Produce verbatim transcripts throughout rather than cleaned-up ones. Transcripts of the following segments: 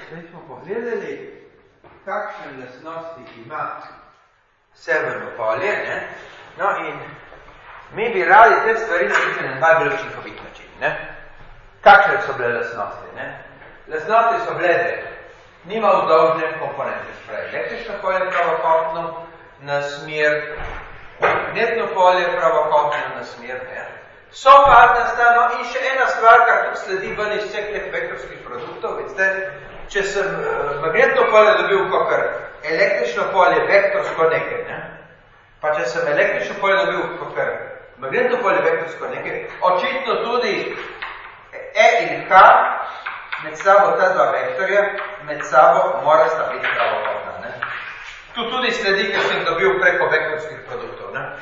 zdaj smo pogledali, kakšne lastnosti ima severno polje, ne? No in mi bi radi te stvari naredili na najbolj učinkovit način, ne? Kakšne so bile lastnosti, ne? Lastnosti so bile, nima vzdolžne komponente, spravi električno polje pravokotno na smer, magnetno polje pravokotno na smer, ne? So fazna stano in še ena stvar, kar tudi sledi ven iz vseh teh vektorskih produktov, vidite, če sem magnetno polje dobil kakor električno polje vektorsko nekaj, ne? Pa če sem električno polje dobil kakor magnetno polje vektorsko nekaj, očitno tudi E in K med sabo ta dva vektorja, med sabo mora sta biti pravokotna, ne? Tu tudi sledi, ker sem dobil preko vektorskih produktov, ne?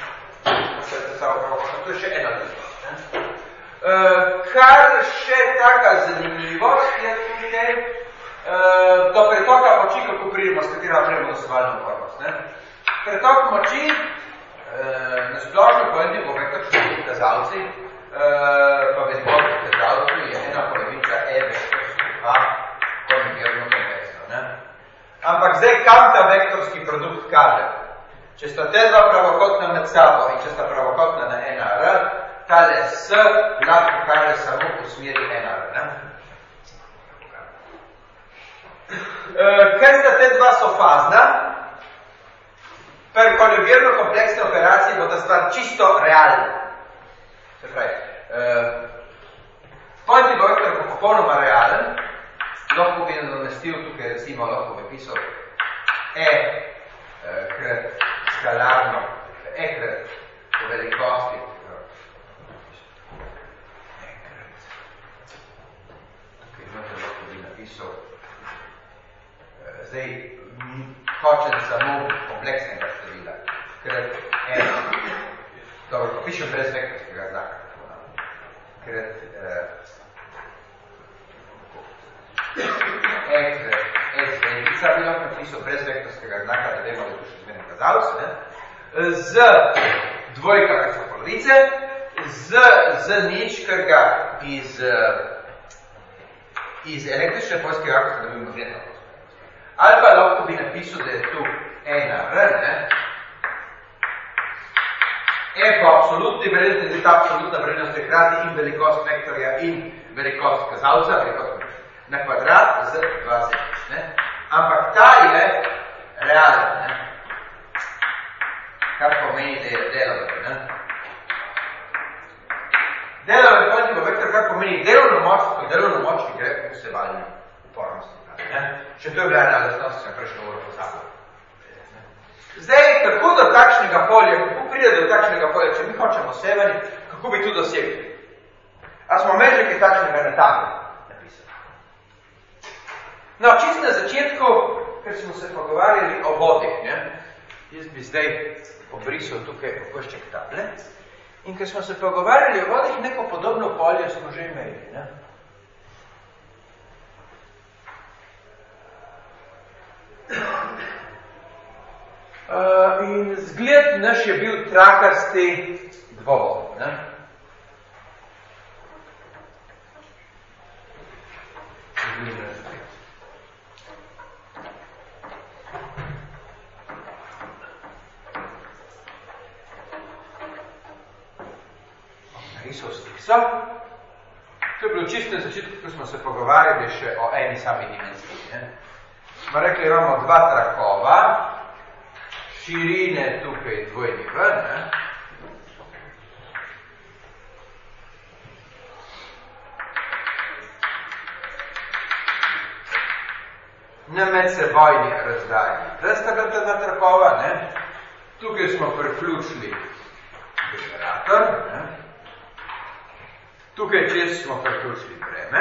To je še ena druga. Uh, kar še taka zanimivost je tukaj, uh, do pretoka moči, kako pridemo, s katero pridemo dosevalno upornost. Pretok moči, uh, na splošno pojenti po vektorskih kazalci, uh, pa vektorskih kazalci je ena polovica E vektorskih A konjugerno kompleksno. Ne? Ampak zdaj, kam ta vektorski produkt kaže? Če sta te dva pravokotna med sabo in če sta pravokotna na ena R, tale S lahko kaže samo v smeri ena R. Ne? E, ker sta te dva sofazna, per konjugirno kompleksne operacije bo ta stvar čisto realna. Se pravi, e, pointing vektor bo popolnoma realen, lahko bi nadomestil tukaj recimo lahko bi pisal E krat skalarno, E krat po velikosti, zdaj hočem samo kompleksnega števila, krat ena. Dobro, ko pišem brez vektorskega znaka, krat eh, e krat s velica bi lahko napisal brez vektorskega znaka, da vemo, da je tu še zmerno kazalec, ne? Z dvojka, kar so polovice, z, z nič, kar ga iz, iz električne poljske rakose da bi magnetno. Ali pa lahko bi napisal, da je tu ena R, ne? E pa absolutni vrednost, da je ta absolutna vrednost je hkrati in velikost vektorja in velikost kazalca, velikost na kvadrat z dva z nič, ne? Ampak ta je realen, ne? Kar pomeni, da je deloven, ne? Deloven pointing vektor, kar pomeni delovno moč, ko delovno moč gre v vsevalni upornosti. Ne? Še to je bila ena lastnost, sem prejšnjo uro pozabil. Zdaj, kako do takšnega polja, kako pride do takšnega polja, če mi hočemo severi, kako bi tu dosegli? A smo imeli nekaj takšnega na tabli napisali? No, čisto na začetku, ker smo se pogovarjali o vodih, ne? Jaz bi zdaj obrisal tukaj okošček table. In ker smo se pogovarjali o vodih, neko podobno polje smo že imeli, ne? Uh, in zgled naš je bil trakasti dvovod, ne? Narisal stikso. To je bilo čisto na začetku, ko smo se pogovarjali še o eni sami dimenziji, ne? Smo rekli, imamo dva trakova, širine tukaj dvojni V, ne? Na medsebojni razdalji. Zdaj sta bila ta dva trakova, ne? Tukaj smo priključili generator, ne? Tukaj čez smo priključili breme.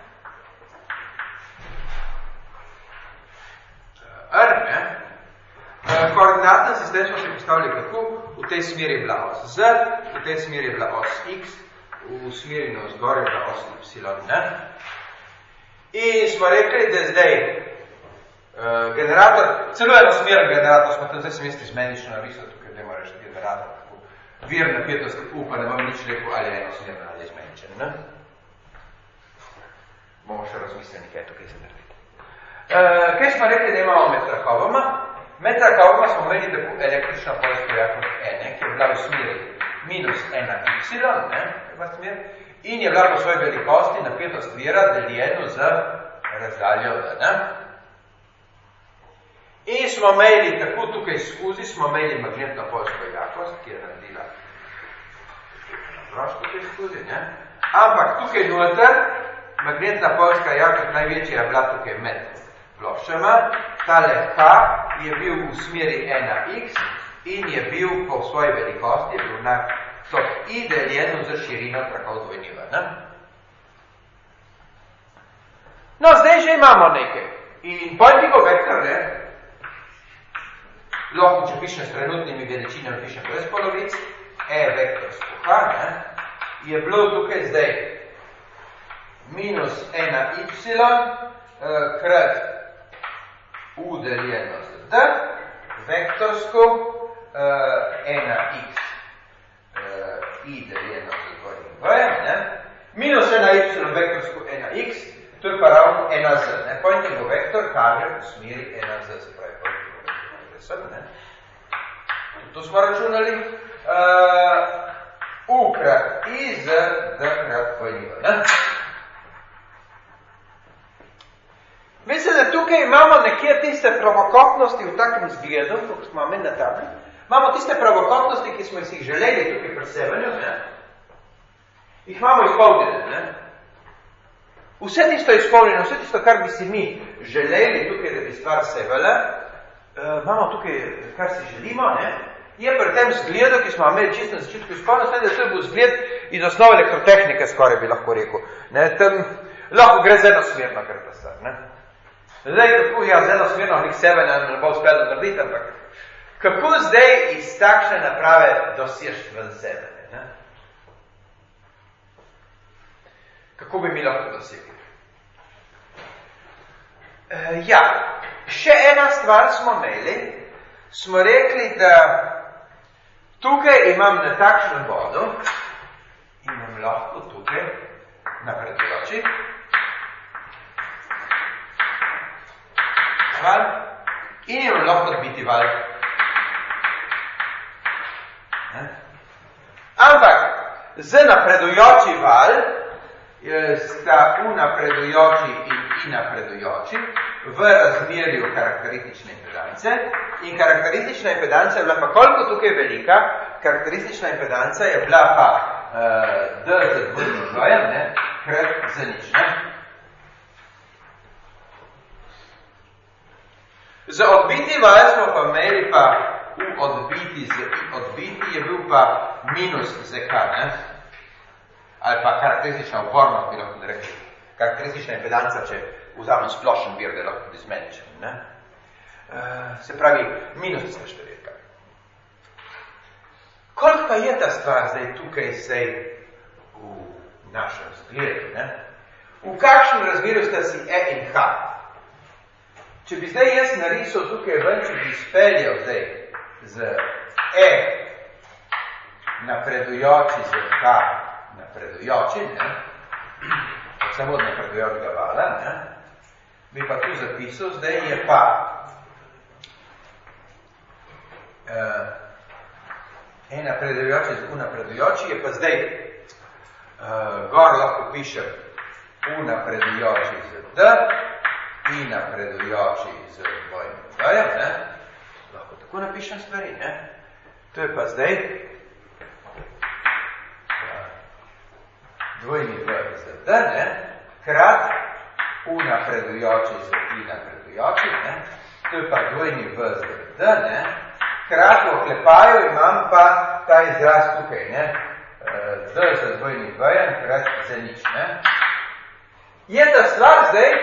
R, ne? Koordinatni sistem smo se postavili kako? V tej smeri je bila os Z, v tej smeri je bila os X, v smeri na vzgor je bila os Y, ne? In smo rekli, da je zdaj uh, generator, celo eno smer generator, smo tam zdaj semestri zmenično narisali, tukaj da moraš generator, kako vir napetosti upa, ne bom nič rekel, ali je eno smer, ali je zmeničen, ne? Bomo še razmislili, kaj tukaj se narediti. Uh, kaj smo rekli, da imamo med trakovama? Med trakovama smo imeli tako električno poljsko jakost ene, ki je bila v smeri minus ena y, ne, smer, in je bila po svoji velikosti napetost vira deljeno z razdaljo v, ne. In smo imeli tako tukaj skozi, smo imeli magnetno poljsko jakost, ki je naredila prosto tukaj skozi, ne. Ampak tukaj noter, magnetna poljska jakost največja je bila tukaj med ploščama, tale H je bil v smeri ena x in je bil po svoji velikosti, je bil na to I deljeno za širino trakov dvojniva, ne? No, zdaj že imamo nekaj. In Poyntingov vektor, ne, lahko, če pišem s trenutnimi veličinami, pišem brez polovic, E vektor skoha, ne, je bilo tukaj zdaj minus ena y krat U deljeno z D, vektorsko ena x I deljeno z dvojnim V, ne, minus ena y vektorsko ena x, to je pa ravno ena z, ne, Poyntingov vektor kaže v smeri ena z, se pravi Poyntingov vektor, sem, ne. To smo računali, uh, U krat I z D krat dvojni V, ne. Mislim, da tukaj imamo nekje tiste pravokotnosti v takem zgledu, kot smo imeli na tabli. Imamo tiste pravokotnosti, ki smo si jih želeli tukaj pri sevanju, ne. Jih imamo izpolnjene, ne. Vse tisto izpolnjeno, vse tisto, kar bi si mi želeli tukaj, da bi stvar sevala, uh, imamo tukaj, kar si želimo, ne. Je pri tem zgledu, ki smo imeli čisto na začetku izpolnjenosti, da to bo zgled iz osnove elektrotehnike, skoraj bi lahko rekel. Ne, tam lahko gre z enosmerno, kar ta stvar, ne. Zdaj, kako ja, z enosmerno nek sevanja ne bo uspelo narediti, ampak kako zdaj iz takšne naprave dosežeš ven sevanje, ne? Kako bi mi lahko dosegli? E, ja, še ena stvar smo imeli, smo rekli, da tukaj imam na takšnem vodu, imam lahko tukaj napredujoči val in imam lahko odbiti val. Ne? Ampak z napredujoči val sta U napredujoči in I napredujoči v razmerju karakteristične impedance in karakteristična impedanca je bila pa koliko tukaj velika, karakteristična impedanca je bila pa uh, D z dvojnim V-jem, ne, krat z nič, ne. Za odbiti val smo pa imeli pa U odbiti z I odbiti je bil pa minus Z K, ne, ali pa karakteristična upornost, bi lahko rekli, karakteristična impedanca, če vzamem splošen vir, da lahko tudi zmeničem, ne. Uh, se pravi, minus tista številka. Koliko pa je ta stvar zdaj tukaj zdaj v našem zgledu, ne? V kakšnem razmerju sta si E in H? Če bi zdaj jaz narisal tukaj ven, če bi izpeljal zdaj z E napredujoči z H napredujoči, ne? Samo od napredujočega vala, ne? Bi pa tu zapisal, zdaj je pa uh, E napredujoči z U napredujoči, je pa zdaj uh, gor lahko pišem U napredujoči z D, I napredujoči z dvojnim V-jem, ne? Lahko tako napišem stvari, ne? To je pa zdaj dvojni V z D, ne? Krat U napredujoči z I napredujoči, ne? To je pa dvojni V z D, ne? Krat v oklepaju imam pa ta izraz tukaj, ne? D z dvojnim V-jem, krat za nič, ne? Je ta stvar zdaj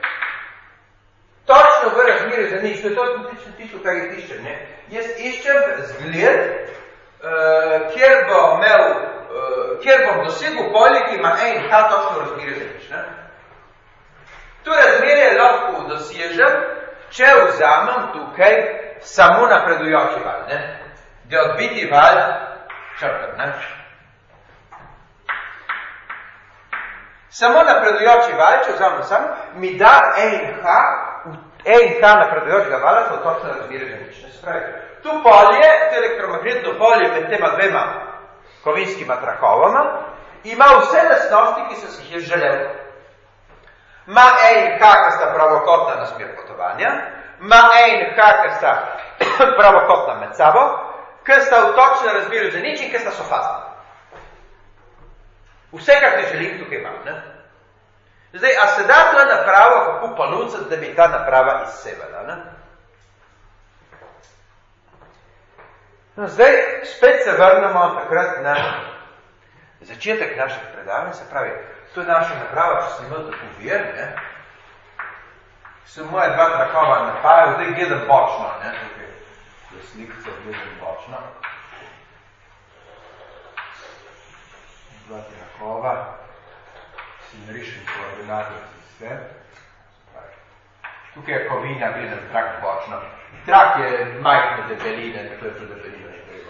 točno v razmerju za nič, to je to tično tisto, kar jih iščem, ne? Jaz iščem zgled, uh, kjer bo imel, uh, kjer bom dosegel polje, ki ima E in H točno v razmerju za nič, ne? To razmerje lahko dosežem, če vzamem tukaj samo napredujoči val, ne? Da odbiti val črtam, ne? Samo napredujoči valč, vzamem sam, mi da en H, en H napredujočega vala so točno razmere ženične. Spravi, tu polje, to elektromagnetno polje med tema dvema kovinskima trakovama, ima vse lastnosti, ki sem si jih želel. Ma en H, ki sta pravokotna na smer potovanja, ma en H, ki sta pravokotna med sabo, ki sta v točnem razmerju za nič in ki sta sofazna. Vse, kar ti želim, tukaj imam. Ne? Zdaj, a se da ta naprava kako ponuditi, da bi ta naprava izsevala? Ne? No, zdaj, spet se vrnemo takrat na začetek naših predavanj, se pravi, to je naša naprava, če sem imel tako vir, ne? So moja dva trakova napajajo, zdaj gledam bočno, ne? Tukaj je slikca, gledam bočno. Dva trakova, si narišem koordinatni sistem. Tukaj je kovinja, gledam trak bočno. Trak je majhne debeline, tako je to debelina.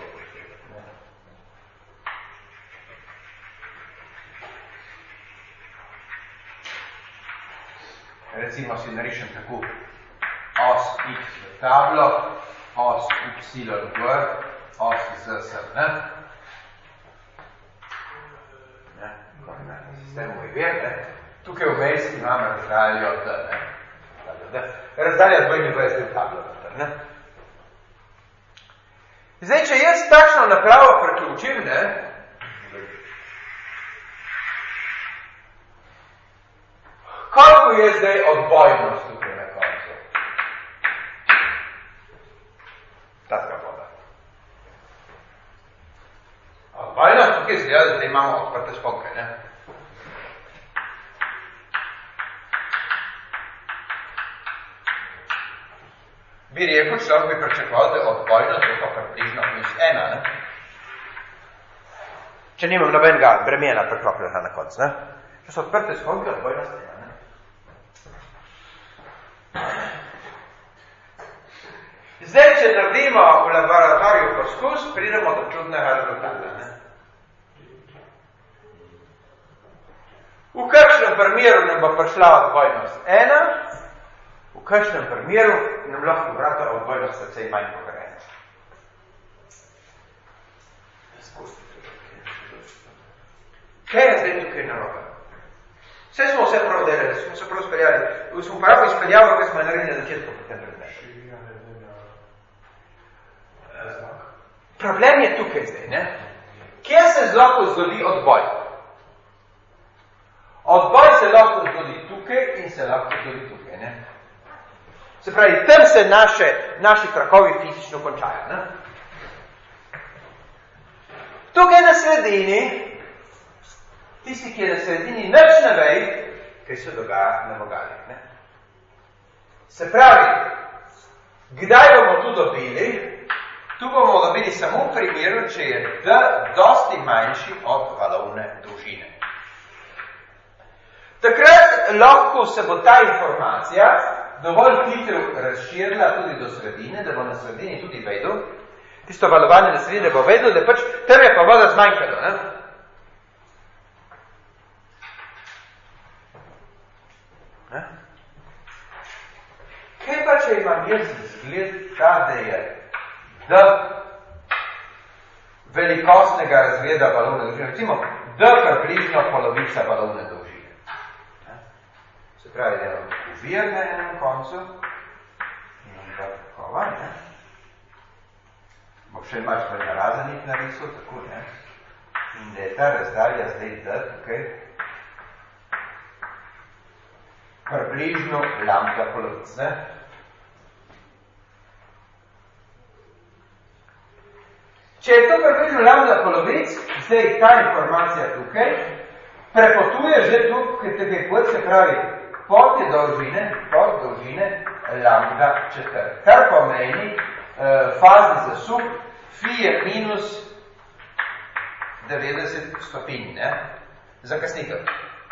Recimo si narišem tako os X v tablo, os Y gor, os Z sem, ne? Ne, koordinatni sistem moj ver, ne? Tukaj v vejski imamo razdaljo D, ne? Razdalja dvojni V je zdaj v tablo, ne? Zdaj, če jaz takšno napravo priključim, ne? Koliko je zdaj odbojnost tukaj na koncu? Taka voda. Odbojnost tukaj izgleda, da imamo odprte sponke, ne? Bi rekel, človek bi pričakoval, da je odbojnost je to približno minus ena, ne? Če nimam nobenega bremena priklopljenega na koncu, ne? Če so odprte sponke, odbojnost ena, ne? Zdaj, če naredimo v laboratoriju poskus, pridemo do čudnega rezultata. Ne? V kakšnem primeru nam bo prišla odbojnost ena, v kakšnem primeru nam lahko vrata odbojnost precej manj pokrajena. Kaj je zdaj tukaj narobe? Vse smo vse prav delali, smo se prav speljali. Smo prav izpeljali, kaj smo naredili na začetku potem predmeta. Problem je tukaj zdaj, ne? Kje se lahko zgodi odboj? Odboj se lahko zgodi tukaj in se lahko zgodi tukaj, ne? Se pravi, tam se naše, naši trakovi fizično končajo, ne? Tukaj na sredini, tisti, ki je na sredini, nič ne ve, kaj se dogaja na vogalih, ne? Se pravi, kdaj bomo tu dobili? Tu bomo dobili samo v primeru, če je D dosti manjši od valovne dolžine. Takrat lahko se bo ta informacija dovolj hitro razširila tudi do sredine, da bo na sredini tudi vedel, tisto valovanje na sredini bo vedel, da pač tam je pa voda zmanjkalo, ne? Ne? Kaj pa, če imam jaz zgled ta, da je D velikostnega razreda valovne dolžine, recimo D približno polovica valovne dolžine. Se pravi, da imam uvir na enem koncu, imam dva takova, ne? Bo še imaš svoj narazenik narisal, tako, ne? In da je ta razdalja zdaj D tukaj približno lambda polovic, ne? Če je to približno lambda polovic, zdaj ta informacija tukaj prepotuje že tukaj tukaj kot se pravi pod je dolžine, pod dolžine lambda četrt. Kar pomeni eh, fazni zasuk fi je minus devetdeset stopinj, ne? Zakasnitev.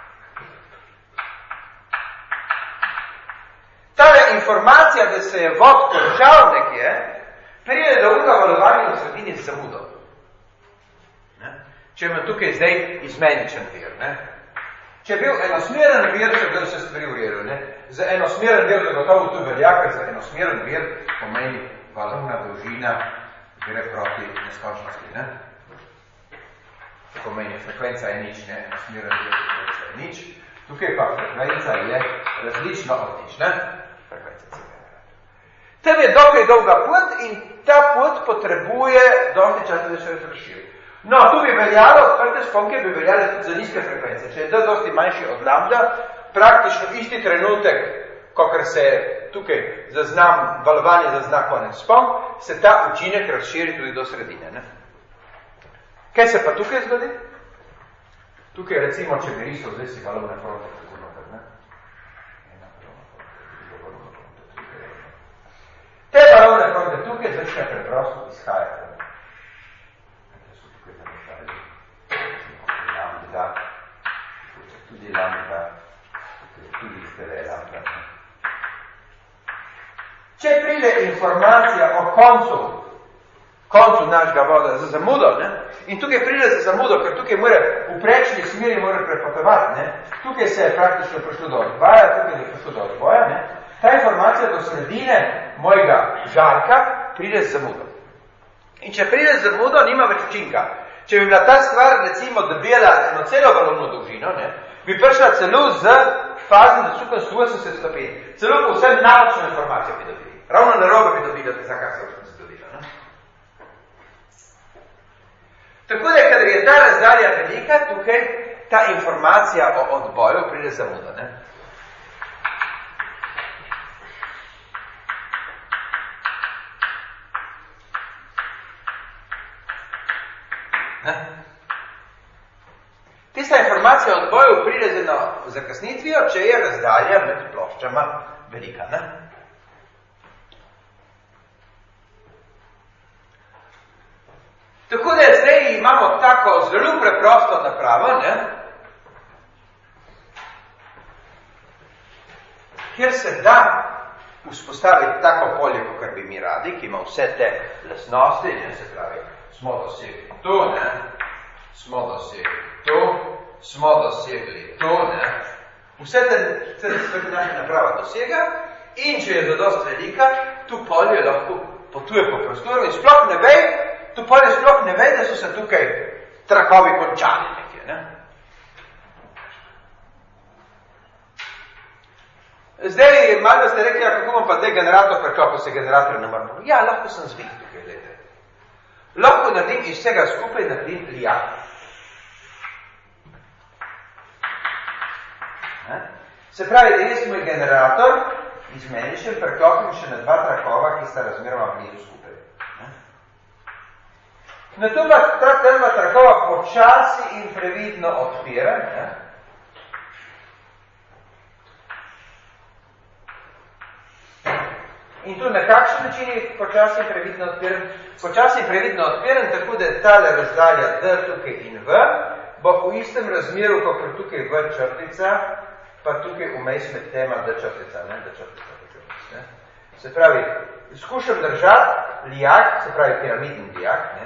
Tale informacija, da se je vod končal nekje, prije da unga valovanja v sredini z zamudom. Ne? Če imam tukaj zdaj izmeničen vir, ne? Če je bil enosmeren vir, če bi se stvari uredil, ne? Za enosmeren vir zagotovo tu velja, ker za enosmeren vir pomeni valovna dolžina gre proti neskočnosti, ne? To pomeni, frekvenca je nič, ne? Enosmeren vir frekvenca je nič. Tukaj pa frekvenca je različna od nič, ne? Frekvenca C generator. Tam je dokaj dolga pot in ta pot potrebuje dosti časa, da se razširi. No, tu bi veljalo, odprte sponke bi veljale tudi za nizke frekvence. Če je D dosti manjši od lambda, praktično isti trenutek, kakor se tukaj zaznam, valovanje zazna konec sponk, se ta učinek razširi tudi do sredine. Ne? Kaj se pa tukaj zgodi? Tukaj recimo, če bi risal, zdaj si valovne fronte, tako noter, ne? Ena valovna fronte, druga valovna fronte, tukaj je. Te valovne fronte tukaj začne preprosto izhajati. Lambda, tudi lambda, tudi zdaj lambda. Če pride informacija o koncu, koncu našega voda za zamudo, ne? In tukaj pride za zamudo, ker tukaj mora v prečni smeri mora prepotovati, ne? Tukaj se je praktično prišlo do odboja, tukaj je prišlo do odboja, ne? Ta informacija do sredine mojega žarka pride z zamudo. In če pride z zamudo, nima več učinka. Če bi bila ta stvar, recimo, dobila eno celo valovno dolžino, ne, bi prišla celo z fazom, da sukam sto osemdeset stopinj. Celo po vsem napačno informacijo bi dobili. Ravno narobe bi dobila, za kar se se dobila. Ne? Tako da, kadar je ta razdalja velika, tukaj ta informacija o odboju pride zamudo. Ne? Tista informacija o odboju pride z eno zakasnitvijo, če je razdalja med ploščama velika. Ne? Tako da zdaj imamo tako zelo preprosto napravo, ne? Kjer se da vzpostaviti tako polje, kot bi mi radi, ki ima vse te lastnosti, ne, se pravi, smo dosegli to, ne, smo dosegli to, smo dosegli to, ne, vse te, te stvari naša naprava dosega in če je zadost velika, tu polje lahko potuje po prostoru in sploh ne ve, tu polje sploh ne ve, da so se tukaj trakovi končali nekje, ne. Zdaj, malo ste rekli, ja, kako bom pa zdaj generator preklopil, se generator ne moramo. Ja, lahko sem zvik tukaj, gledajte. Lahko naredim iz vsega skupaj naredim lijak. Se pravi, da jaz moj generator izmeničen preklopim še na dva trakova, ki sta razmeroma blizu skupaj. Na to pa ta dva trakova počasi in previdno odpira, ne? In tu na kakšen način je počasi in previdno odpiren? Počasi in previdno odpiren, tako da je tale razdalja D tukaj in V, bo v istem razmeru, kot tukaj V črtica, pa tukaj vmes med tema D črtica, ne, D črtica, D črtica, ne. Se pravi, skušam držati lijak, se pravi piramidni lijak, ne,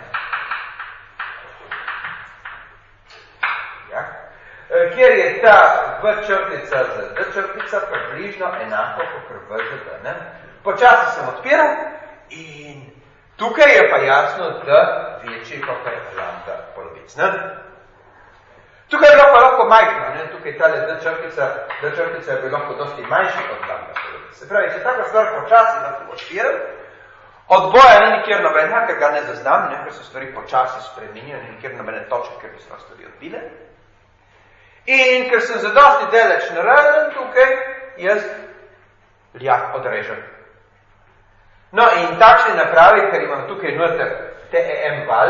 lijak, kjer je ta V črtica z D črtica približno enako, kot V z D, ne. Počasi sem odpiral in tukaj je pa jasno, da večji kot je lambda polovic, ne. Tukaj je lahko, lahko majhno, ne? Tukaj tale D črtica, D črtica je bilo lahko dosti manjši od lambda polovic. Se pravi, če taka stvar počasi lahko odpiram, odboja ni nikjer nobenega, ker ga ne zaznam, ne? Ker so stvari počasi spreminjajo, ni nikjer nobene točke, ker bi se stvari odbile. In ker sem zadosti deleč naraden tukaj, jaz lijak odrežem. No in takšne napravi, ker imam tukaj noter T E M val,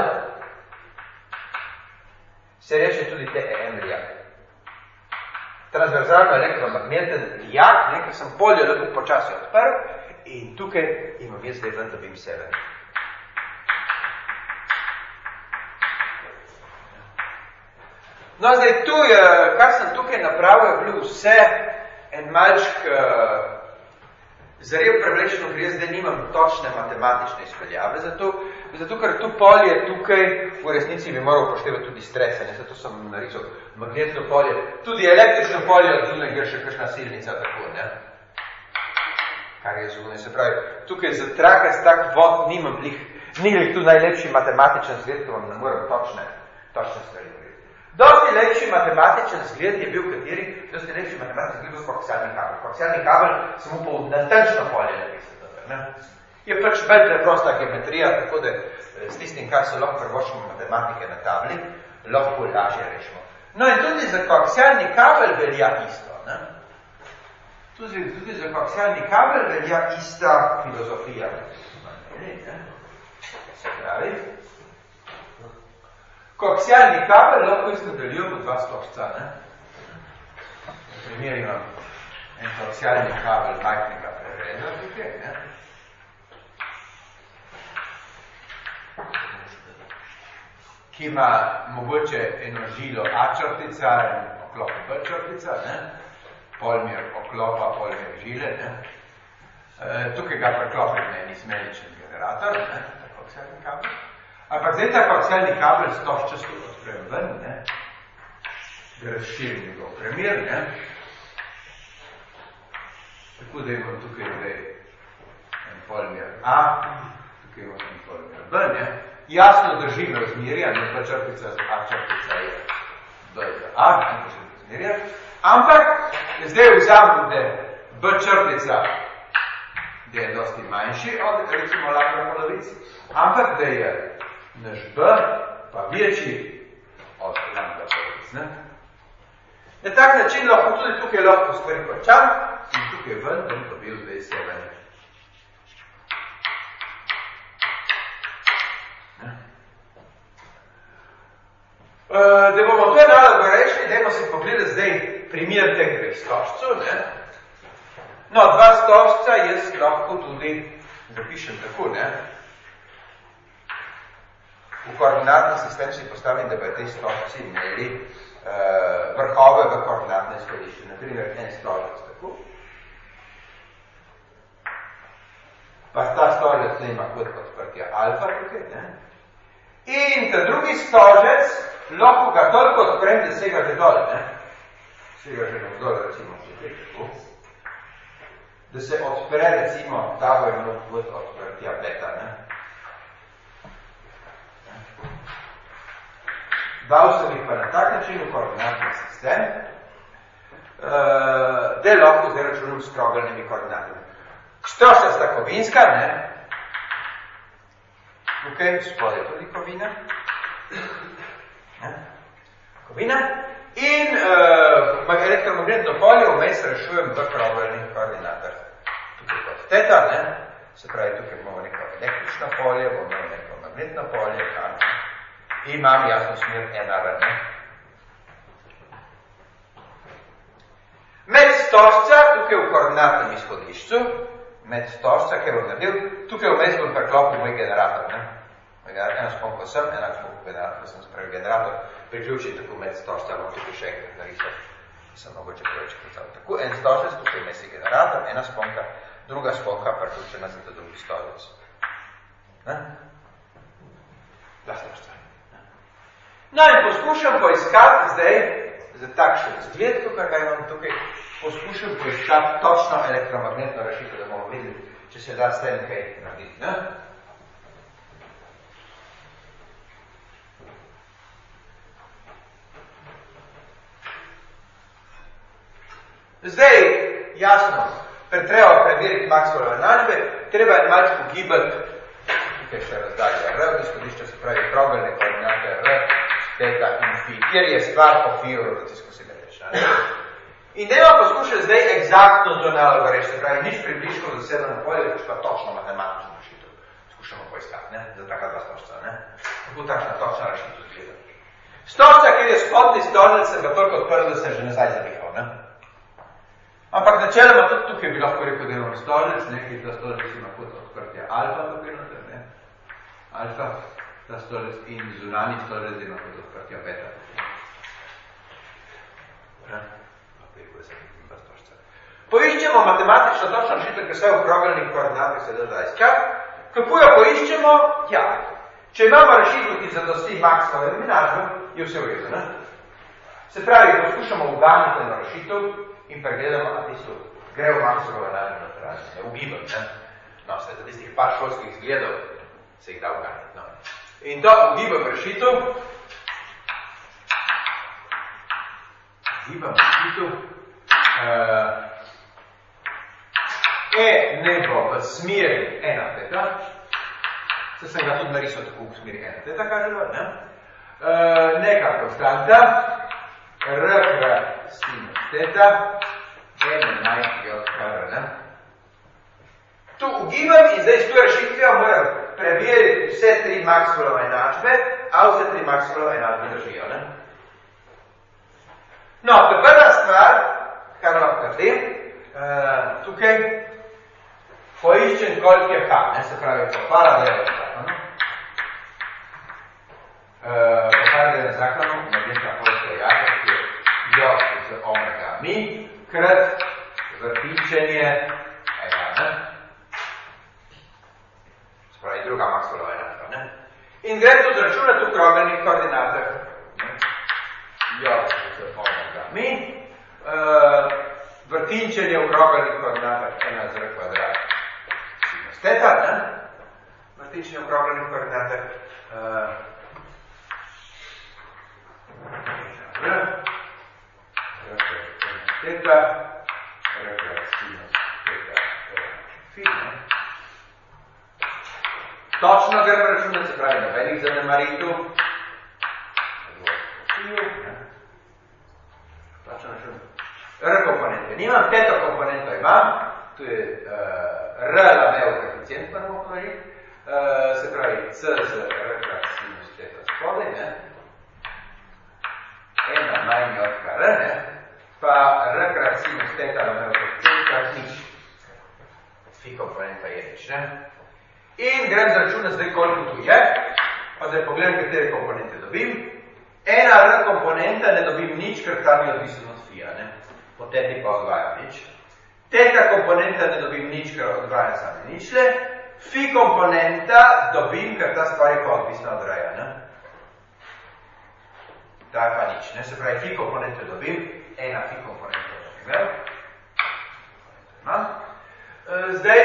se reče tudi T E M lijak. Transverzalno elektromagneten lijak, ne, ker sem polje lepo počasi odprl in tukaj imam jaz zdaj ven, da bim sebe. No, zdaj tu, kar sem tukaj napravil, je bilo vse en malčk zarev prevlečeno, ker jaz zdaj nimam točne matematične izpeljave, zato zato ker tu polje tukaj v resnici bi moral upoštevati tudi strese, ne, zato sem narisal magnetno polje, tudi električno polje od zunaj gre še kakšna silnica, tako, ne. Kar je zunaj, se pravi, tukaj za trakec tak vod nimam lih, ni lih tu najlepši matematičen zgled, ko vam ne morem točne, točne stvari govoriti. Dosti lepši matematičen zgled je bil kateri, dosti lepši matematičen zgled je koaksialni kabel. Koaksialni kabel samo po natančno polje napisati, ne. Je pač bolj preprosta geometrija, tako da s tistim, kar se lahko prvočimo matematike na tabli, lahko lažje rešimo. No in tudi za koaksialni kabel velja isto, ne. Tudi, tudi za koaksialni kabel velja ista filozofija. Se pravi, koaksialni kabel lahko izmodeljujemo dva stožca, ne. Na primer imam en koaksialni kabel majhnega prereza tukaj, ne. Ki ima mogoče eno žilo A črtica in oklop B črtica, ne. Polmer oklopa, polmer žile, ne. E, tukaj ga preklopim na en izmeničen generator, ne, ta koaksialni kabel. Ampak zdaj ta koaksialni kabel stožčasto odprem ven, ne, da razširim njegov premjer, ne. Tako da imam tukaj zdaj en polmer A, tukaj imam en polmer B, ne. Jasno držim razmerja, ne, B črtica z A črtica je B z A, ne držim razmerja. Ampak, zdaj vzamem, da B črtica, da je dosti manjši od, recimo, lambda polovic, ampak da je naš B pa večji od lambda polovic, ne. Na tak način lahko tudi tukaj lahko stvari končam in tukaj ven bom dobil zdaj sedem. Da bomo to nalogo rešili, dajmo si pogledati zdaj primer teh dveh stožcev, ne. No, dva stožca jaz lahko tudi zapišem tako, ne. V koordinatni sistem si postavim, da bi te stožci imeli uh, vrhove v koordinatne izhodišče. Na primer, en stožec tako. Pa ta stožec ima kot odprtja alfa tukaj, ne. In ta drugi stožec lahko ga toliko odprem, da sega že dol, ne? Sega že navzdol, recimo, če te tako. Da se odpre, recimo, ta bo imel kot odprtja beta, ne? Dal sem jih pa na tak način v koordinatni sistem, da lahko zdaj računam s krogelnimi koordinatami. Stožca sta kovinska, ne? Tukaj spodaj tudi kovina. Kovina. In uh, elektromagnetno polje vmes rešujem v krogelnih koordinatah. Tukaj kot teta, ne? Se pravi, tukaj imamo neko električno polje, bomo imamo neko magnetno polje, ne? In imam jasno smer ena R, ne? Med stožca, tukaj v koordinatnem izhodišču, med stožca, ker bom naredil, tukaj vmes bom preklopil moj generator, ne? Eno sponko sem, ena sponko generator, sem spravi generator, priključil tako med stožca, bom tukaj še enkrat narisal, sem mogoče preveč klical. Tako en stožec, tukaj vmes je generator, ena sponka, druga sponka priključena za ta drugi stožec. Ne? Da stožca. No in poskušam poiskati zdaj, za takšen zgled, kar ga imam tukaj, poskušam poiskati točno elektromagnetno rešitev, da bomo videli, če se da s tem kaj narediti. Ne? Zdaj, jasno, treba preveriti Maxwellove naložbe, treba je malce pogibati, tukaj še razdalja R, izhodišča se pravi krogelne koordinate R, teta in fi, kjer je stvar po fiju rotacijsko simetrična. In dajmo poskušati zdaj eksaktno to nalogo reči, se pravi, nič približko za sedem polje, pač pa točno matematično rešitev. Skušamo poiskati, ne, za taka dva stožca, ne. Kako takšna točna rešitev zgleda. Stožca, kjer je spodnji stožec, sem ga toliko odprl, da sem že nazaj zavihal, ne. Ampak načeloma tudi tukaj bi lahko rekel, da imam stožec, nekaj ta stožec ima kot odprtja alfa tukaj noter, ne. Alfa, ta stožec in zunani stožec ima kot odprtja beta. Ne. Poiščemo matematično točno rešitev, ker se v krogelnih koordinatah se da da iskati. Kako jo poiščemo? Ja, Če imamo rešitev, ki zadosti Maxwellovim enačbam, je vse v redu, ne? Se pravi, poskušamo uganiti eno rešitev in pregledamo, a tisto gre v Maxwellovo enačbo notranje, ne ugibam, ne? No, vse za tistih par šolskih zgledov se jih da uganiti, no. In to ugibam rešitev, ugibam rešitev, uh, E ne bo v smeri ena teta, se sem ga tudi narisal tako v smeri ena teta, kažemo, ne? Uh, neka konstanta, r krat sinus teta, ena manj od kar, ne? Tu ugibam in zdaj s to rešitvijo moram preveriti vse tri Maxwellove enačbe, a vse tri Maxwellove enačbe držijo, ne? No, to je prva stvar, kar lahko naredim, uh, tukaj poiščem, koliko je H, ne, se pravi, po paralelnem zakonu. Uh, po paralelnem zakonu naredim tako stojaka, ki je J z omega mi, krat vrtičenje ena, ne. Se pravi, druga Maxwellova enačba, ne. In grem tudi računati v krogenih koordinatah. J z omega mi, uh, vrtinčenje v krogenih koordinatah ena z r kvadrat. Teta, ne? Vrtični okrogljenih koordinatah. Uh, R, R, teta, R, sinus, teta, fi, ne? Točno gremo računati, se pravi, nobenih zanemaritev. Točno računati. R komponente. Nimam teto komponento, imam. Tu je uh, R lamev koeficient, moramo povedati, uh, se pravi C z R krat sinus teta spodaj, ne? Ena manj od kar R, ne? Pa R krat sinus teta lamev koeficient krat nič. Fi komponenta je nič, ne? In grem zračunati zdaj, koliko tu je, pa zdaj pogledam, katere komponente dobim. Ena R komponenta ne dobim nič, ker tam je odvisen od fija, ne? Po teti pa odvajam nič. Teta komponenta ne dobim nič, ker odvajam same ničle. Fi komponenta dobim, ker ta stvar je pa odvisna od reja, ne? Ta je pa nič, ne? Se pravi, fi komponente dobim, ena fi komponenta dobim, ne? Zdaj,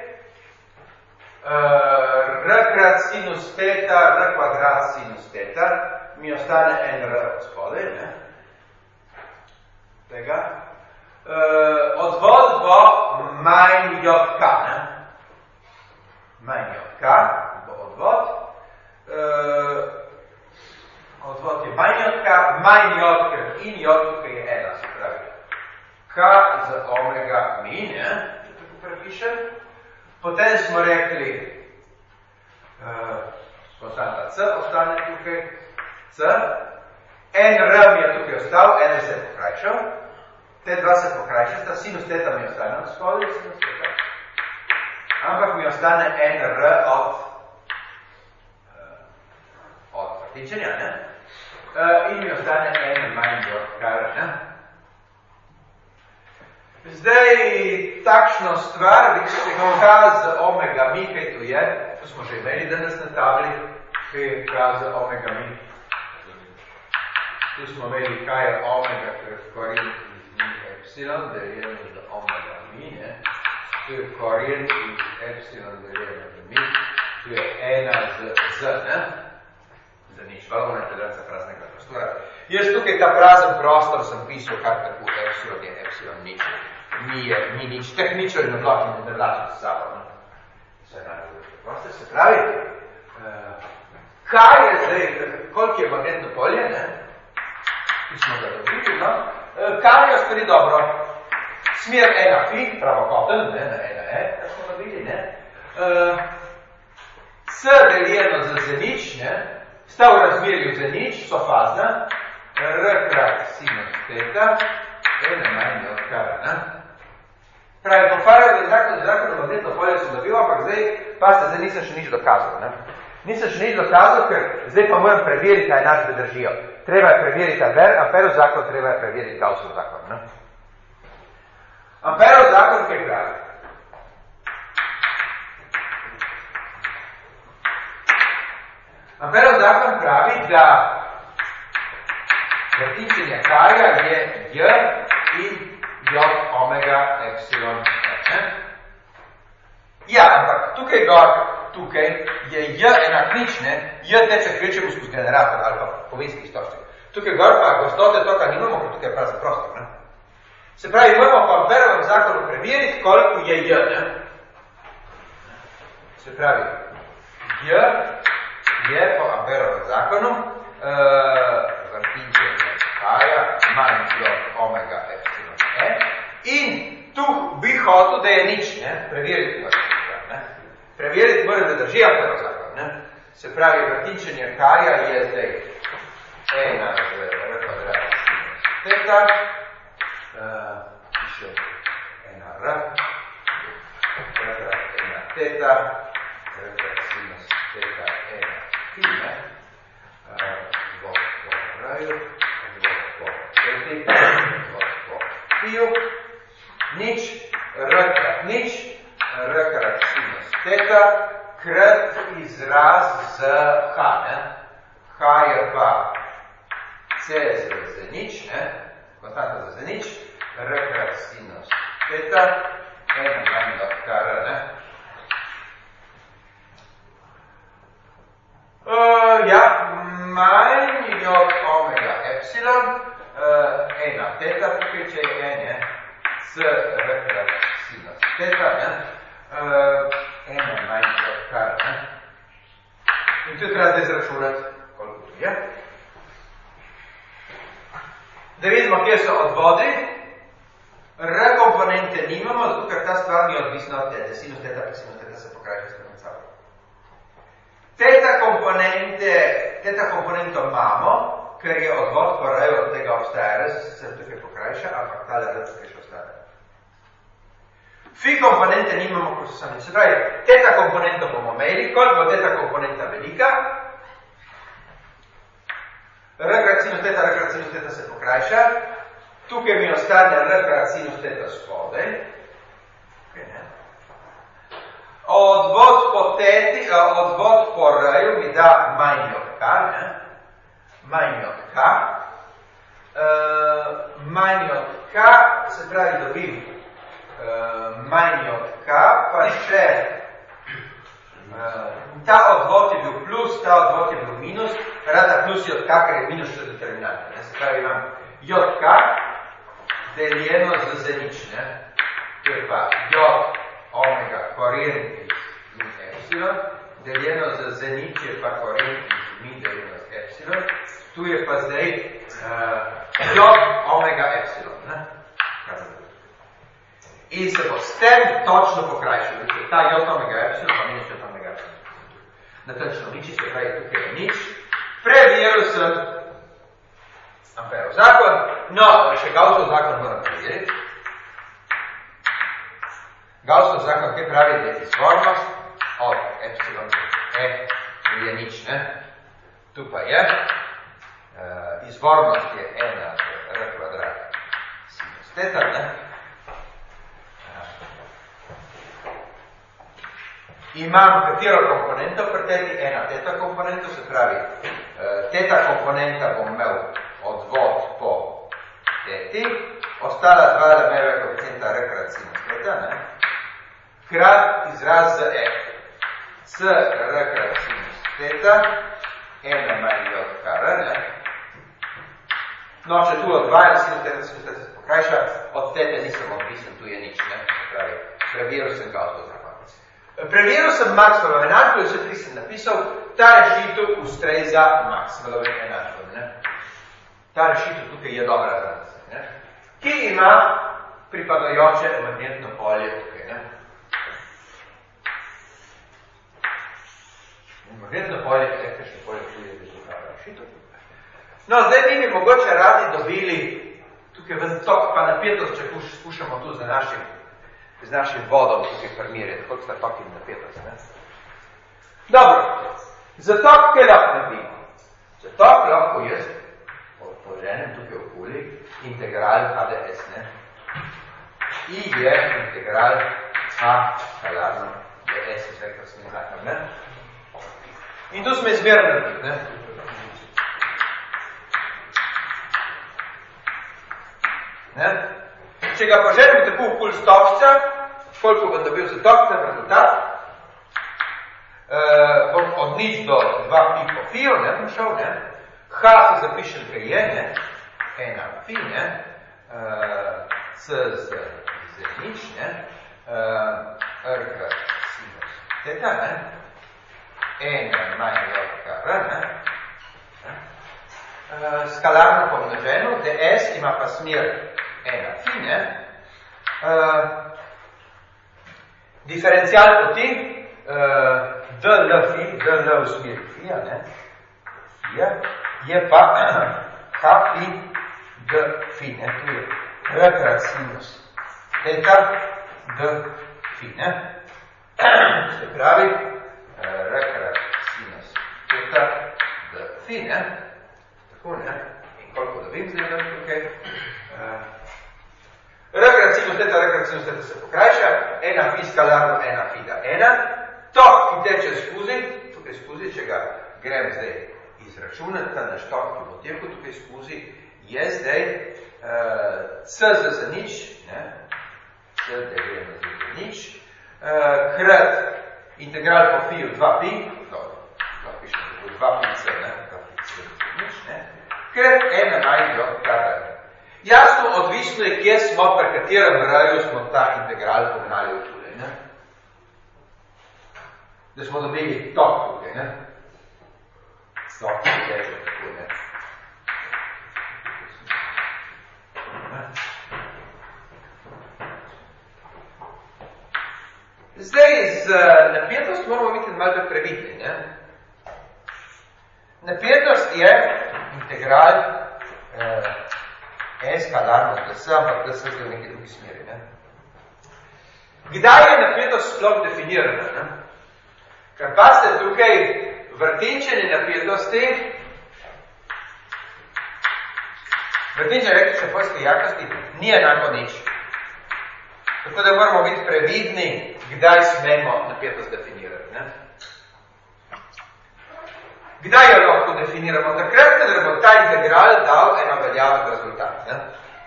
uh, r krat sinus teta, r kvadrat sinus teta, mi ostane en r od spodaj, ne? Tega. Uh, odvod bo manj od k, ne? Manj od k bo odvod. Uh, odvod je manj od k, manj od k in j tukaj je ena, se pravi. K z omega mi, ne? Če tako prepišem. Potem smo rekli, uh, konstanta C ostane tukaj, C. En r mi je tukaj ostal, en se je pokrajšal. Te dva se pokrajšata, sinus teta mi ostane od spodaj, sinus teta. Ampak mi ostane en r od uh, od vrtičenja, ne? Uh, in mi ostane en manj od kar, ne? Zdaj, takšno stvar, vidite, K z omega mi, kaj tu je, to smo že imeli danes na tabli, kaj je K z omega mi. Tu smo imeli, kaj je omega, ker korin epsilon, deljeno z omega mi, ne? Tu je korin iz epsilon, deljeno z mi, tu je ena z z, ne? Za nič, valvona integracija praznega prostora. Jaz tukaj ta prazen prostor sem pisal kar tako, epsilon je epsilon nič. Mi je, ni nič, teh ničel in odločen in odlačen s sabo, ne? Vse je najbolj prostor, se pravi, uh, kaj je zdaj, koliko je magnetno polje, ne? Ki smo ga dobili, no? Kar je ostali dobro, smer ena fi, pravokoten, ne, na ena e, kar smo dobili, ne, uh, s deljeno z zenič, ne, sta v razmerju zenič, so fazna, r krat sinus teta, ena manj od kar, ne. Pravi, po Faradayevem zakonu, zakonu magnetno polje sem dobil, ampak zdaj, pa se zdaj nisem še nič dokazal, ne. Nisem še nič dokazal, ker zdaj pa moram preveriti, kaj enačbe držijo. Treba je preveriti Amperov zakon, treba je preveriti Gaussov zakon, ne? Amperov zakon, kaj pravi? zakon pravi, da vrtičenje karja je j in j omega epsilon. Ne? Ja, ampak tukaj gor, tukaj je j enak nič, ne? J teče kvečemu skozi generator ali pa povinski stoček. Tukaj gor pa gostote toka nimamo, ker tukaj je prazen prostor. Ne? Se pravi, moramo po Amperovem zakonu preveriti, koliko je j. Ne? Se pravi, j je po Amperovem zakonu uh, vrtinčenje karja manj j omega epsilon e in tu bi hotel, da je nič, ne? Preveriti moram. Ne? Preveriti moram, da drži Amperov zakon. Ne? Se pravi, vrtinčenje karja je zdaj ena z r kvadrat sinus teta, uh, piše ena r, kvadrat ena teta, kvadrat sinus teta ena pi, ne? Zvok po raju, zvok po teti, zvok po piju, nič, r krat nič, r krat sinus teta, krat izraz z h, ne? H je pa c z nič, ne? Konstanta z nič, r krat sinus teta, ena manj od kar, ne? Uh, ja, manj od omega epsilon, uh, ena teta, tukaj če je en, je, s r krat sinus teta, ne? Uh, ena manj od kar, ne? In tu treba zdaj zračunati, koliko tu je. Da vidimo, kje so odvodi. R komponente nimamo, zato ker ta stvar ni odvisna od tete. Sinus teta pa sinus teta se pokrajša s tem sabo. Teta komponente, teta komponento imamo, ker je odvod po R od tega obstaja. Res se tukaj pokrajša, ampak tale R tukaj še ostaja. Fi komponente nimamo, ko so sami. Se pravi, teta komponento bomo imeli, koliko bo teta komponenta velika, R krat sinus teta, R krat sinus teta se pokrajša, tukaj mi ostane R krat sinus teta spodaj, okay, ne? Odvod po teti, odvod po R-ju mi da manj od K, ne? Manj od K, uh, manj od K, se pravi dobim uh, manj od K, pa še uh, ta odvod je bil plus, ta odvod je bil minus, rada plus je od K, ker je minus še determinant. Ne? Se pravi, imam J K deljeno z z nič, ne? To je pa J omega koren iz mi epsilon, deljeno z z nič je pa koren iz mi deljeno z epsilon, tu je pa zdaj uh, J omega epsilon, ne? In se bo s tem točno pokrajšal, da je ta J omega epsilon, pa minus J omega epsilon. Natančno nič, se pravi, tukaj je nič. Preveril sem Amperov zakon, no, še Gaussov zakon moram preveriti. Gaussov zakon, kaj pravi, da je izvornost od epsilon e je nič, ne? Tu pa je, uh, izvornost je ena z r kvadrat sinus teta, ne? Imam katero komponento pri teti, ena teta komponento, se pravi, teta komponenta bom imel odvod po teti, ostala dva elementa koeficienta r krat sinus teta, ne? Krat izraz z f. S r krat sinus teta, ena manj od kar, ne? No, če tu odvajam sinus teta, sinus teta se pokrajša, od tete nisem odvisen, tu je nič, ne? Se pravi, preveril sem Gaussov zakon. Preveril sem Maxwellove enačbe, vse tri sem napisal, ta rešitev ustreza Maxwellovim enačbam, ne? Ta rešitev tukaj je dobra za nas, ne? Ki ima pripadajoče magnetno polje tukaj, ne? Magnetno polje, električno polje, tudi je bila rešitev. No, zdaj bi mi mogoče radi dobili tukaj ven tok, pa napetost, če skušamo tu za našim z našim vodom tukaj primerjati, koliko sta tok in napetost, ne? Dobro, za tok kaj lahko naredimo? Za tok lahko jaz poženem tukaj v kuli integral A D S, ne? I je integral A skalarno D S, zdaj, kar sem zakon, ne? In tu smo izmerno narediti, ne? Ne? Če ga pa želim tako v pul stožca, koliko bom dobil za točnem rezultat, uh, bom od nič do dva pi po fiju, ne, bom šel, ne, H se zapišem, kaj je, ne, ena fi, ne, uh, C z, z nič, ne, uh, R k sinus teta, ne, ena manj velika R, ne, uh, skalarno pomnoženo, ds ima pa smer ena fi, ne, uh, diferencial poti, uh, dl fi, dl v smeri fija, ne, fija, je pa h fi, d fi, ne, tu je r krat sinus teta, d fi, ne, se pravi, r krat sinus teta, d fi, ne, tako, ne, in koliko dobim zdaj tam tukaj, uh, R krat sinus teta, R krat sinus teta se pokrajša, ena fi skalarno, ena fi da ena. Tok, ki teče skuzi, tukaj skuzi, če ga grem zdaj izračunati, ta naš tok, ki bo tekel tukaj skuzi, je zdaj uh, c z za nič, ne, c delujemo zdaj za nič, uh, krat integral po fiju dva pi, dobro, to pišem tako dva pi c, ne, dva pi c za nič, ne, krat ena manj do kar. Jasno, odvisno je, kje smo, pri katerem raju smo ta integral pognali v tule, ne? Da smo dobili tok tukaj, ne? Tok tukaj, tako, ne? Zdaj, z napetost moramo biti malo previdni, ne? Napetost je integral eh, E skalarno z S, ampak da se zdaj v neki drugi smeri, ne? Kdaj je napetost sploh definirana, ne? Ker pa ste tukaj vrtinčeni napetosti, vrtinčene električne pojske jakosti ni enako nič. Tako da moramo biti previdni, kdaj smemo napetost definirati, ne? Kdaj jo lahko definiramo? Takrat, kadar bo ta integral dal eno veljaven rezultat. Ne?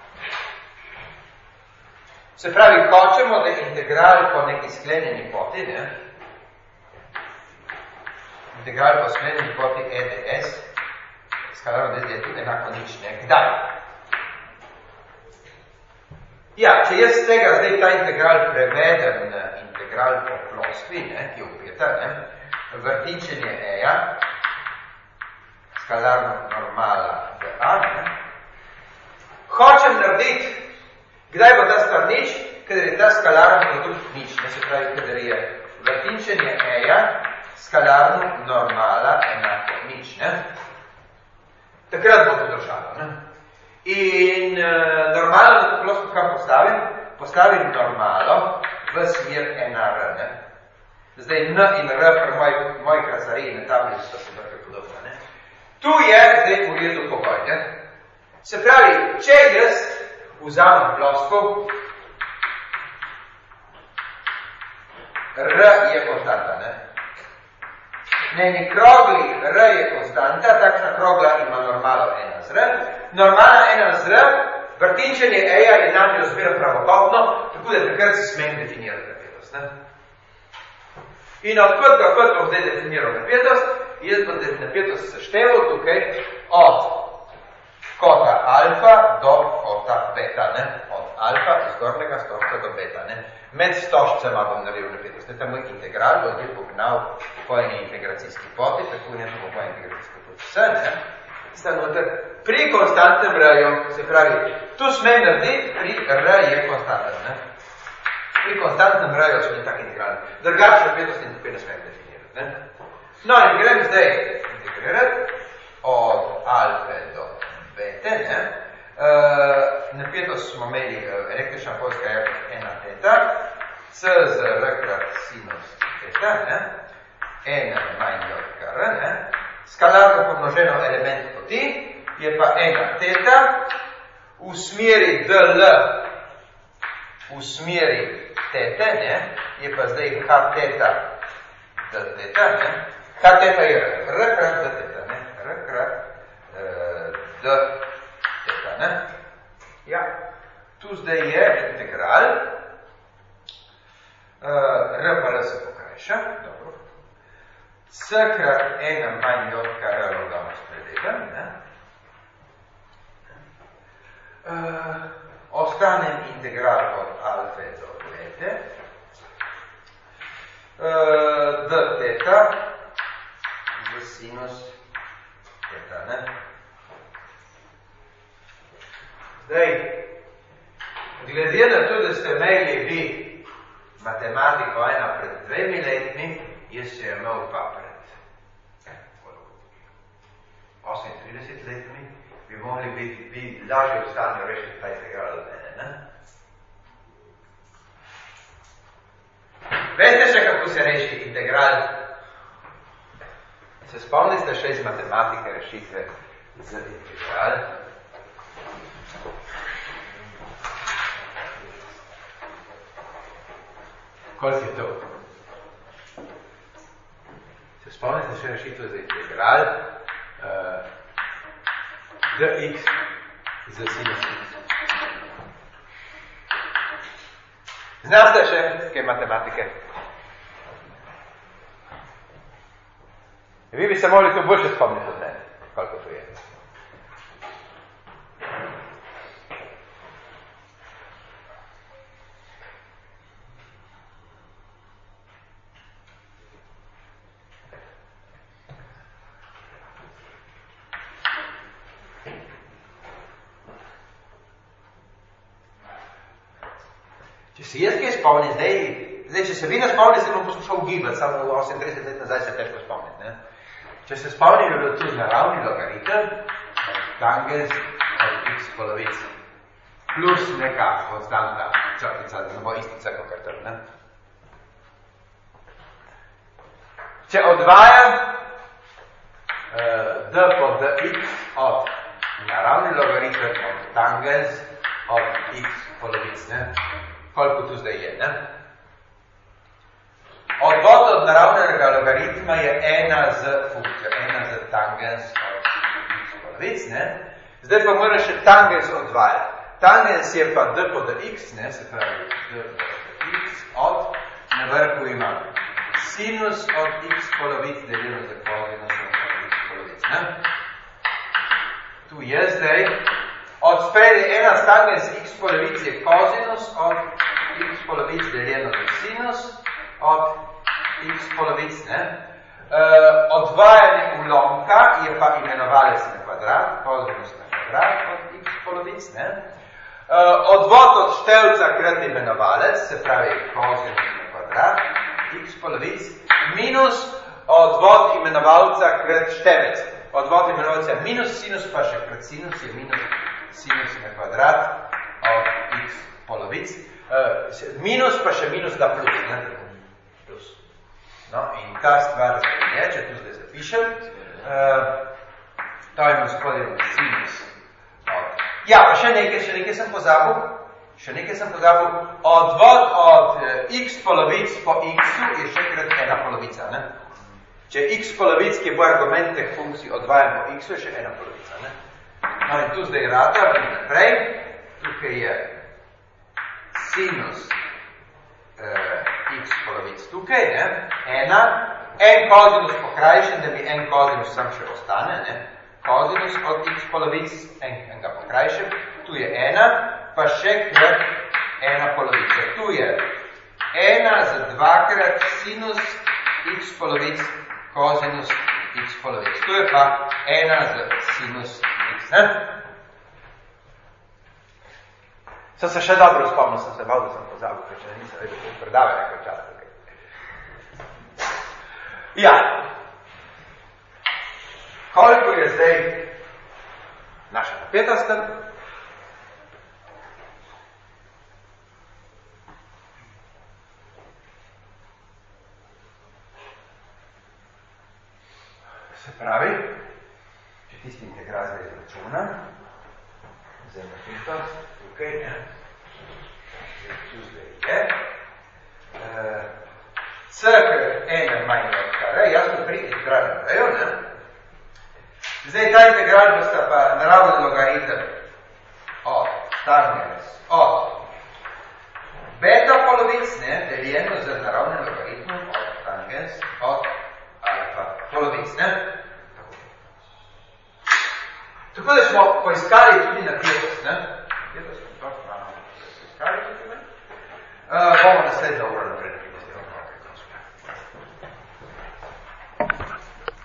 Se pravi, hočemo, da integral po neki sklenjeni poti, ne? Integral po sklenjeni poti E ds, skalarno ds je tudi enako nič, ne? Kdaj? Ja, če jaz tega zdaj ta integral prevedem na integral po ploskvi, ne, ki je upeta, ne, vrtinčenje E-ja, skalarno normala v A, ne? Hočem narediti, kdaj bo ta stvar nič, kadar je ta skalarno tudi nič, ne, se pravi, kadar je vrtinčenje E-ja, skalarno normala enako nič, ne? Takrat bo to držalo, ne? In uh, normalno, da to plosko kam postavim, postavim normalo v smer ena R, ne? Zdaj N in R pri moji, moji krasariji na tablici so se vrke podobno, ne? Tu je zdaj v redu pogoj, ne? Se pravi, če jaz vzamem plosko, R je konstanta, ne? Na eni krogli R je konstanta, takšna krogla ima normalo ena z R, normala ena z R, vrtinčenje E-ja je nam razmerno pravokotno, tako da takrat se smem definirati napetost, ne? In odkot ga kot bom zdaj definiral napetost, jaz bom napetost sešteval tukaj od kota alfa do kota beta, ne? Od alfa iz gornjega stožca do beta, ne? Med stožcema bom naredil napetost. Ne, ta moj integral bo zdaj pognal po eni integracijski poti, tako ne bo po eni integracijski poti. Vse, ne? Sta noter pri konstantnem raju, se pravi, tu smem narediti, pri R je konstanten, ne? Pri konstantnem raju smem tak integral. Drugače napetost in tukaj ne smem definirati, ne? No, in grem zdaj integrirati od alfe do bete, ne? Uh, napetost smo imeli uh, električna pojska jakost ena teta, C z R krat sinus teta, ne? ena manj od R, ne? Skalarno pomnoženo element poti je pa ena teta v smeri dl v smeri tete, ne? Je pa zdaj H teta d teta, ne? Kar teta je r, r krat d teta, ne? R krat uh, d teta, ne? Ja, tu zdaj je integral, uh, r pa r se pokrajša, dobro. C krat ena manj j, kar je logamo spredeben, ne? Uh, ostane integral od alfe do bete, uh, d teta z sinus teta, ne? Zdaj, glede na to, da ste imeli vi matematiko ena pred dvemi letmi, jaz se je imel pa pred osemintrideset letmi, bi mogli biti, bi lažje v stanju rešiti ta integral od mene, ne? Veste še, kako se reši integral? Se spomnite še iz matematike rešitve z integral? Koliko je to? Se spomnite še rešitve za integral uh, dx z sinus x. Znate še kaj matematike? Vi bi se mogli to boljše spomniti od mene, koliko to je. Če si jaz kaj spomnim, zdaj, zdaj, če se vi ne spomnim, se bom poskušal ugibati, samo osemintrideset let nazaj se težko spomnim, ne? Če se spomnim, je bilo tu naravni logaritem, tangens od x polovice, plus neka konstanta črtica, da ne bo istica kakor to, ne? Če odvajam uh, d po dx od naravni logaritem od tangens od x polovic, ne? Koliko tu zdaj je, ne? Odvod od naravnega logaritma je ena z funkcijo, ena z tangens od x polovic, ne? Zdaj pa mora še tangens odvajati. Tangens je pa d po dx, ne? Se pravi d po dx od, na vrhu imam sinus od x polovic deljeno za kosinus od x polovic, ne? Tu je zdaj od spredje ena s tangens x polovic je kosinus od x polovic deljeno za sinus od x polovic, ne? E, odvajanje ulomka je pa imenovalec na kvadrat, kosinus na kvadrat od x polovic, ne? E, odvod od števca krat imenovalec, se pravi kosinus na kvadrat x polovic, minus odvod imenovalca krat števec. Odvod imenovalca je minus sinus, pa še krat sinus je minus sinus na kvadrat od x polovic. Uh, minus pa še minus da plus, ne? Plus. No, in ta stvar je, če tu zdaj zapišem, uh, to je gospodin sinus. Od... Ja, pa še nekaj, še nekaj sem pozabil, še nekaj sem pozabil, odvod od uh, x polovic po x-u je še krat ena polovica, ne? Če x polovic, ki bo argument teh funkcij odvajam po x-u, je še ena polovica, ne? No, in tu zdaj rata, naprej, tukaj je sinus uh, x polovic tukaj, ne, ena, en kosinus pokrajšen, da mi en kosinus sam še ostane, ne, kosinus od x polovic, en, en ga pokrajšen, tu je ena, pa še krat ena polovica. Tu je ena za dvakrat sinus x polovic, kosinus x polovic. Tu je pa ena za sinus x, ne. Sem se še dobro spomnil, sem se bal, da sem pozabil, ker če nisem vedel, da predave nekaj čas tukaj. Ja. Koliko je zdaj naša napetost? Se pravi, če tisti integral zdaj izračuna, zdaj napetost, tukaj, ne, tu zdaj je, uh, c krat ena manj od kar integrale, jasno pri integralnem reju, ne? Zdaj, ta integral bosta pa naravni logaritem od tangens, od beta polovic, ne, deljeno z naravnim logaritmom od tangens, od alfa polovic, ne? Tako da smo poiskali tudi na Pirus, ne? Pirus, to smo poiskali tudi, ne? Uh, bomo naslednjo uro naprej.